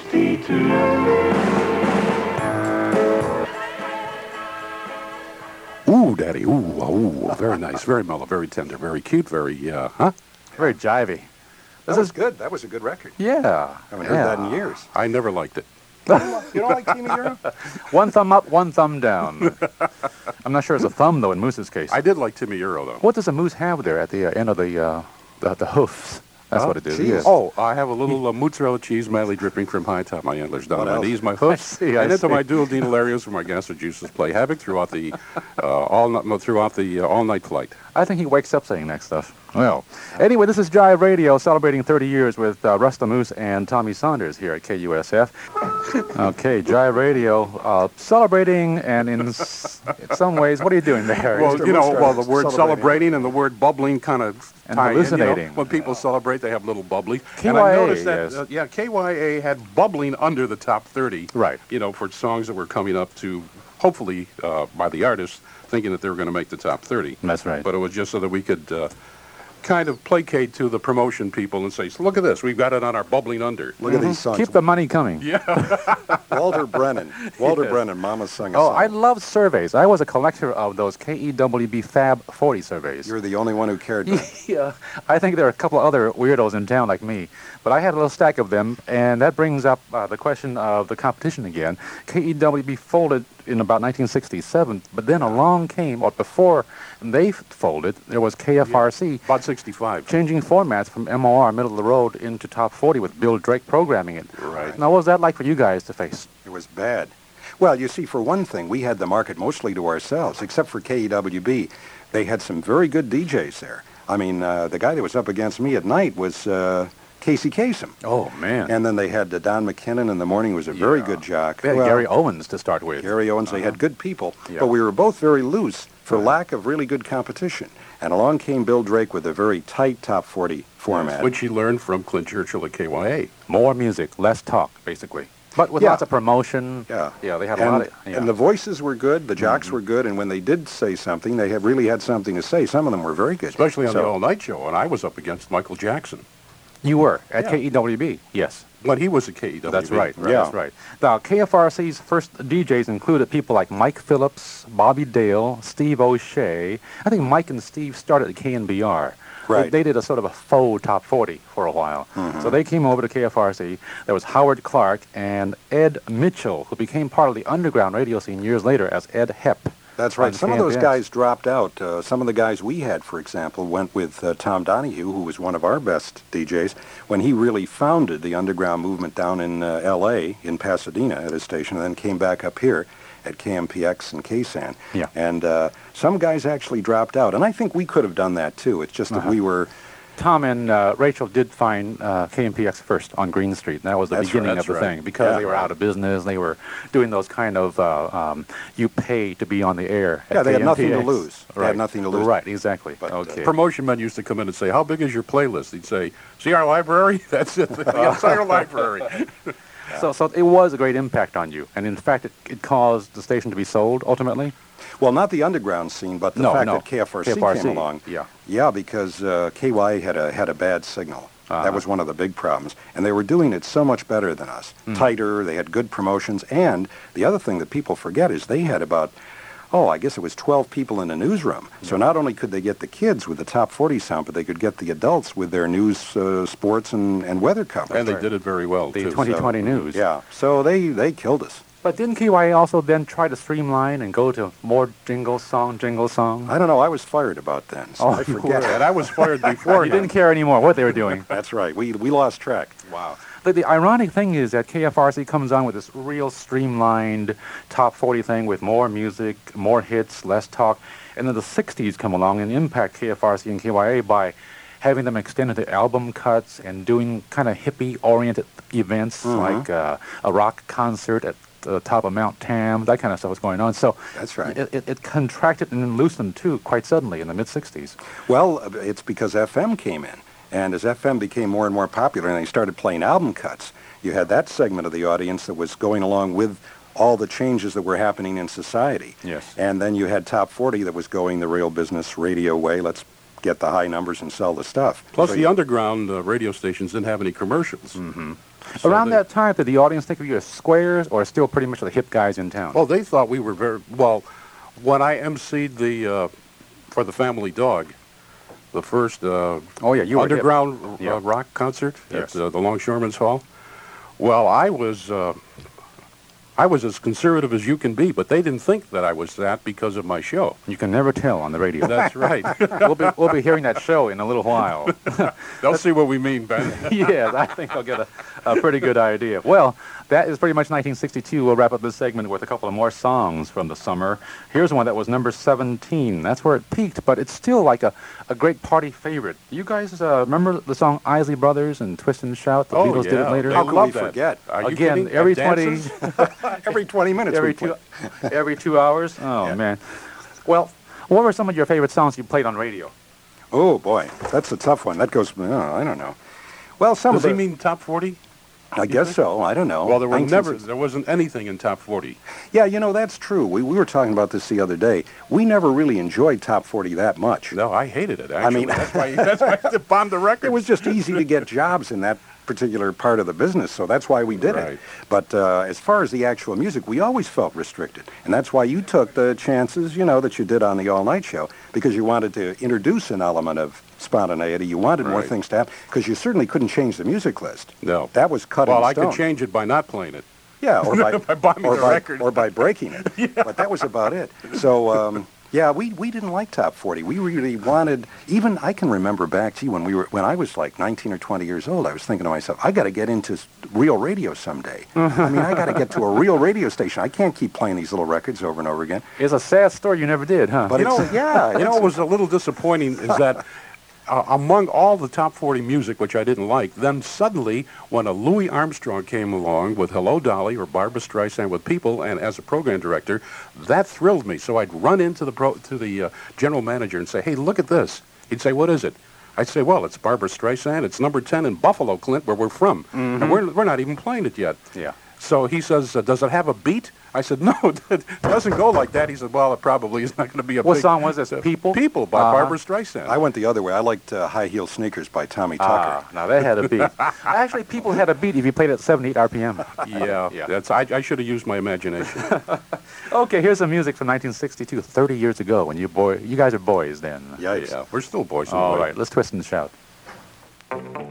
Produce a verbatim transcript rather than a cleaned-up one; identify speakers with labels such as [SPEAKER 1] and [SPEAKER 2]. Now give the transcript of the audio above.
[SPEAKER 1] sixty-two.
[SPEAKER 2] Ooh, Daddy, ooh, ooh, very nice, very mellow, very tender, very cute, very, uh, huh?
[SPEAKER 3] Very jivey.
[SPEAKER 4] That was good. That was a good record.
[SPEAKER 3] Yeah.
[SPEAKER 4] I haven't heard
[SPEAKER 3] yeah.
[SPEAKER 4] that in years.
[SPEAKER 2] I never liked it.
[SPEAKER 4] You don't like Team Euro?
[SPEAKER 3] One thumb up, one thumb down. I'm not sure it's a thumb, though, in Moose's case.
[SPEAKER 2] I did like Timmy Euro, though.
[SPEAKER 3] What does a moose have there at the uh, end of the, uh, the the hoofs? That's
[SPEAKER 2] Huh?
[SPEAKER 3] what it is.
[SPEAKER 4] Cheese.
[SPEAKER 3] Yes.
[SPEAKER 2] Oh, I have a little uh, mozzarella cheese madly dripping from high top my antlers, down
[SPEAKER 4] What
[SPEAKER 2] my
[SPEAKER 4] else?
[SPEAKER 2] knees, my hoofs,
[SPEAKER 3] I see, I
[SPEAKER 2] and into
[SPEAKER 3] see.
[SPEAKER 2] my dual denolarios where my gastric juices play havoc throughout the uh, all night, no, throughout the uh, all night flight.
[SPEAKER 3] I think he wakes up saying that stuff. Well, anyway, this is Jive Radio celebrating thirty years with uh, Russ the Moose and Tommy Saunders here at K U S F. Okay, Jive Radio uh, celebrating, and in s- some ways, what are you doing there?
[SPEAKER 2] Well,
[SPEAKER 4] Mister
[SPEAKER 2] you know,
[SPEAKER 4] Moose
[SPEAKER 2] well, the
[SPEAKER 4] started
[SPEAKER 2] word
[SPEAKER 4] celebrating.
[SPEAKER 2] celebrating and the word bubbling kind of
[SPEAKER 3] And
[SPEAKER 2] tie in, you know.
[SPEAKER 3] hallucinating.
[SPEAKER 2] When people celebrate, they have little bubbly.
[SPEAKER 3] K
[SPEAKER 2] And
[SPEAKER 3] Y A,
[SPEAKER 2] I noticed that,
[SPEAKER 3] yes.
[SPEAKER 2] uh, yeah, K Y A had bubbling under the top thirty.
[SPEAKER 3] Right.
[SPEAKER 2] You know, for songs that were coming up to, hopefully, uh, by the artists, thinking that they were going to make the top thirty.
[SPEAKER 3] That's right.
[SPEAKER 2] But it was just so that we could uh, kind of placate to the promotion people and say, so look at this, we've got it on our bubbling under.
[SPEAKER 4] Look at these songs.
[SPEAKER 3] Keep the money coming.
[SPEAKER 4] Walter Brennan. Walter
[SPEAKER 2] Yes.
[SPEAKER 4] Brennan, Mama sung a
[SPEAKER 3] Oh,
[SPEAKER 4] song.
[SPEAKER 3] I love surveys. I was a collector of those K E W B Fab forty surveys.
[SPEAKER 4] You're the only one who cared. Ben.
[SPEAKER 3] Yeah, I think there are a couple other weirdos in town like me, but I had a little stack of them, and that brings up uh, the question of the competition again. K E W B folded in about nineteen sixty-seven, but then along came, or before they folded, there was K F R C
[SPEAKER 2] About sixty-five.
[SPEAKER 3] changing formats from M O R, middle of the road, into top forty with Bill Drake programming it.
[SPEAKER 2] Right.
[SPEAKER 3] Now, what was that like for you guys to face?
[SPEAKER 4] It was bad. Well, you see, for one thing, we had the market mostly to ourselves, except for K E W B. They had some very good D Js there. I mean, uh, the guy that was up against me at night was uh, Casey Kasem.
[SPEAKER 3] Oh, man.
[SPEAKER 4] And then they had uh, Don McKinnon in the morning, who was a very
[SPEAKER 2] Yeah.
[SPEAKER 4] good jock.
[SPEAKER 3] They had
[SPEAKER 4] Well,
[SPEAKER 3] Gary Owens to start with.
[SPEAKER 4] Gary Owens, they had good people,
[SPEAKER 3] Yeah.
[SPEAKER 4] but we were both very loose for lack of really good competition. And along came Bill Drake with a very tight top forty format.
[SPEAKER 2] Which he learned from Clint Churchill at K Y A.
[SPEAKER 3] More music, less talk, basically. But with
[SPEAKER 4] Yeah.
[SPEAKER 3] lots of promotion.
[SPEAKER 4] Yeah.
[SPEAKER 3] Yeah, they had a
[SPEAKER 4] and,
[SPEAKER 3] lot of... Yeah.
[SPEAKER 4] and the voices were good, the jocks were good, and when they did say something, they had really had something to say. Some of them were very good.
[SPEAKER 2] Especially on
[SPEAKER 4] So-
[SPEAKER 2] the all-night show, and I was up against Michael Jackson
[SPEAKER 3] You were at
[SPEAKER 2] Yeah.
[SPEAKER 3] K E W B, yes.
[SPEAKER 2] when he was at K E W B.
[SPEAKER 3] That's right. right
[SPEAKER 4] Yeah.
[SPEAKER 3] That's right. Now, K F R C's first D Js included people like Mike Phillips, Bobby Dale, Steve O'Shea. I think Mike and Steve started at K N B R. They,
[SPEAKER 4] Right.
[SPEAKER 3] they did a sort of a faux top forty for a while.
[SPEAKER 4] Mm-hmm.
[SPEAKER 3] So they came over to K F R C. There was Howard Clark and Ed Mitchell, who became part of the underground radio scene years later as Ed Hepp.
[SPEAKER 4] That's right.
[SPEAKER 3] on
[SPEAKER 4] Some of those
[SPEAKER 3] K M P X.
[SPEAKER 4] guys dropped out. Uh, some of the guys we had, for example, went with uh, Tom Donahue, who was one of our best D Js, when he really founded the underground movement down in uh, L A, in Pasadena at his station, and then came back up here at K M P X and K S A N.
[SPEAKER 3] Yeah.
[SPEAKER 4] And uh, some guys actually dropped out. And I think we could have done that, too. It's just that
[SPEAKER 3] Uh-huh.
[SPEAKER 4] we were...
[SPEAKER 3] Tom and uh, Rachel did find uh, K M P X first on Green Street. And that was the
[SPEAKER 4] That's
[SPEAKER 3] beginning
[SPEAKER 4] right,
[SPEAKER 3] of the
[SPEAKER 2] that's right.
[SPEAKER 3] thing because
[SPEAKER 4] Yeah.
[SPEAKER 3] they were out of business. They were doing those kind of uh, um, you pay to be on the air. At
[SPEAKER 4] Yeah, they had nothing to
[SPEAKER 3] K M P X.
[SPEAKER 4] lose. They had
[SPEAKER 3] Right.
[SPEAKER 4] nothing to lose.
[SPEAKER 3] Right, exactly.
[SPEAKER 4] But, uh,
[SPEAKER 3] okay.
[SPEAKER 2] Promotion men used to come in and say, how big is your playlist? He'd say, see our library? That's it, the entire library.
[SPEAKER 3] So, so it was a great impact on you, and in fact, it, it caused the station to be sold ultimately.
[SPEAKER 4] Well, not the underground scene, but the
[SPEAKER 3] No,
[SPEAKER 4] fact
[SPEAKER 3] no.
[SPEAKER 4] that K F R C,
[SPEAKER 3] K F R C,
[SPEAKER 4] came along.
[SPEAKER 3] yeah.
[SPEAKER 4] Yeah, because uh, K Y A had a had a bad signal.
[SPEAKER 3] Uh-huh.
[SPEAKER 4] That was one of the big problems. And they were doing it so much better than us.
[SPEAKER 3] Hmm.
[SPEAKER 4] Tighter, they had good promotions. And the other thing that people forget is they had about, oh, I guess it was twelve people in the newsroom. So not only could they get the kids with the top forty sound, but they could get the adults with their news, uh, sports, and, and weather coverage.
[SPEAKER 2] And they did it very well,
[SPEAKER 3] The
[SPEAKER 2] too.
[SPEAKER 3] twenty twenty news.
[SPEAKER 4] Yeah, so they, they killed us.
[SPEAKER 3] But didn't K Y A also then try to streamline and go to more jingle song, jingle song?
[SPEAKER 4] I don't know, I was fired about then, so
[SPEAKER 3] Oh,
[SPEAKER 4] I
[SPEAKER 3] you
[SPEAKER 4] forget.
[SPEAKER 2] And I was fired before
[SPEAKER 3] You didn't care anymore what they were doing.
[SPEAKER 4] That's right, we, we lost track.
[SPEAKER 2] Wow.
[SPEAKER 3] The, the ironic thing is that K F R C comes on with this real streamlined top forty thing with more music, more hits, less talk. And then the sixties come along and impact K F R C and K Y A by having them extend into album cuts and doing kind of hippie-oriented events
[SPEAKER 4] Mhm.
[SPEAKER 3] like uh, a rock concert at the top of Mount Tam, that kind of stuff was going on. So
[SPEAKER 4] That's right.
[SPEAKER 3] it, it, it contracted and loosened, too, quite suddenly in the mid-sixties.
[SPEAKER 4] Well, uh, it's because F M came in. And as F M became more and more popular and they started playing album cuts, you had that segment of the audience that was going along with all the changes that were happening in society.
[SPEAKER 3] Yes.
[SPEAKER 4] And then you had Top forty that was going the real business radio way. Let's get the high numbers and sell the stuff.
[SPEAKER 2] Plus,
[SPEAKER 4] So
[SPEAKER 2] the
[SPEAKER 4] you-
[SPEAKER 2] underground uh, radio stations didn't have any commercials.
[SPEAKER 4] Mm-hmm.
[SPEAKER 2] So
[SPEAKER 3] Around
[SPEAKER 2] they-
[SPEAKER 3] that time, did the audience think of you as squares or still pretty much the hip guys in town?
[SPEAKER 2] Well, they thought we were very well. When I emceed the uh, for the Family Dog, the first uh,
[SPEAKER 3] oh, yeah, you were hip.
[SPEAKER 2] underground
[SPEAKER 3] Yeah.
[SPEAKER 2] uh, rock concert
[SPEAKER 3] Yes.
[SPEAKER 2] at uh, the Longshoremen's Hall. Well, I was uh, I was as conservative as you can be, but they didn't think that I was that because of my show.
[SPEAKER 3] You can never tell on the radio.
[SPEAKER 2] That's right.
[SPEAKER 3] we'll, be, we'll be hearing that show in a little while.
[SPEAKER 2] They'll see what we mean, Ben.
[SPEAKER 3] Yes, I think I'll get a, a pretty good idea. Well, that is pretty much nineteen sixty-two. We'll wrap up this segment with a couple of more songs from the summer. Here's one that was number seventeen. That's where it peaked, but it's still like a, a great party favorite. You guys uh, remember the song Isley Brothers and Twist and Shout? The
[SPEAKER 2] Oh,
[SPEAKER 3] Beatles did
[SPEAKER 2] yeah.
[SPEAKER 3] it later.
[SPEAKER 2] They
[SPEAKER 4] How could we
[SPEAKER 2] love that.
[SPEAKER 4] forget?
[SPEAKER 2] Are you
[SPEAKER 3] Again,
[SPEAKER 2] kidding?
[SPEAKER 3] every
[SPEAKER 2] At
[SPEAKER 3] twenty,
[SPEAKER 2] dances?
[SPEAKER 4] Every twenty minutes
[SPEAKER 3] every
[SPEAKER 4] we
[SPEAKER 3] two,
[SPEAKER 4] play.
[SPEAKER 3] every two hours. Oh
[SPEAKER 4] Yeah.
[SPEAKER 3] man. Well, what were some of your favorite songs you played on radio?
[SPEAKER 4] Oh, boy. That's a tough one. That goes, oh, I don't know. Well, some
[SPEAKER 2] Does
[SPEAKER 4] of
[SPEAKER 2] he
[SPEAKER 4] the...
[SPEAKER 2] mean top forty?
[SPEAKER 4] I guess so. I don't know.
[SPEAKER 2] Well, there were
[SPEAKER 4] nineteen
[SPEAKER 2] never,
[SPEAKER 4] sixty
[SPEAKER 2] there wasn't anything in top forty.
[SPEAKER 4] Yeah, you know, that's true. We, we were talking about this the other day. We never really enjoyed Top forty that much.
[SPEAKER 2] No, I hated it. Actually,
[SPEAKER 4] mean-
[SPEAKER 2] that's why that's why I bombed the record.
[SPEAKER 4] It was just easy to get jobs in that particular part of the business, so that's why we did
[SPEAKER 2] Right.
[SPEAKER 4] it. But uh, as far as the actual music, we always felt restricted. And that's why you took the chances, you know, that you did on the all-night show, because you wanted to introduce an element of spontaneity. You wanted more
[SPEAKER 2] Right.
[SPEAKER 4] things to happen, because you certainly couldn't change the music list.
[SPEAKER 2] No.
[SPEAKER 4] That was cut
[SPEAKER 2] Well,
[SPEAKER 4] in
[SPEAKER 2] I
[SPEAKER 4] stone.
[SPEAKER 2] could change it by not playing it.
[SPEAKER 4] Yeah, or by,
[SPEAKER 2] By bombing
[SPEAKER 4] or
[SPEAKER 2] the
[SPEAKER 4] by,
[SPEAKER 2] record.
[SPEAKER 4] or by breaking it. But that was about it. So, um, yeah, we, we didn't like Top forty. We really wanted, even I can remember back, gee, when we were when I was like nineteen or twenty years old, I was thinking to myself, I got to get into s- real radio someday. I mean, I got to get to a real radio station. I can't keep playing these little records over and over again.
[SPEAKER 3] It's a sad story you never did, huh?
[SPEAKER 4] But
[SPEAKER 2] you
[SPEAKER 4] it's,
[SPEAKER 2] know,
[SPEAKER 4] yeah,
[SPEAKER 2] you know, what was a little disappointing is that uh, among all the top forty music, which I didn't like, then suddenly when a Louis Armstrong came along with Hello Dolly or Barbra Streisand with People, and as a program director, that thrilled me. So I'd run into the pro, to the uh, general manager and say, "Hey, look at this." He'd say, "What is it?" I'd say, "Well, it's Barbra Streisand. It's number ten in Buffalo, Clint, where we're from, and we're we're not even playing it yet."
[SPEAKER 3] Yeah.
[SPEAKER 2] So he says, uh, "Does it have a beat?" I said, "No, it doesn't go like that." He said, "Well, it probably is not going to be a
[SPEAKER 3] What
[SPEAKER 2] big...
[SPEAKER 3] song was this?
[SPEAKER 2] uh,
[SPEAKER 3] People?
[SPEAKER 2] People by
[SPEAKER 3] Uh-huh.
[SPEAKER 2] Barbra Streisand.
[SPEAKER 4] I went the other way. I liked uh, High Heel Sneakers by Tommy Tucker.
[SPEAKER 3] Ah, now that had a beat. Actually, People had a beat if you played at seventy-eight R P M.
[SPEAKER 2] yeah,
[SPEAKER 3] Yeah.
[SPEAKER 2] that's. I, I should have used my imagination.
[SPEAKER 3] Okay, here's some music from nineteen sixty-two, thirty years ago, when you boy, you guys are boys then.
[SPEAKER 4] Yikes.
[SPEAKER 2] Yeah, we're still boys. in the
[SPEAKER 3] All
[SPEAKER 2] way.
[SPEAKER 3] right, let's twist and shout.
[SPEAKER 1] Thank you.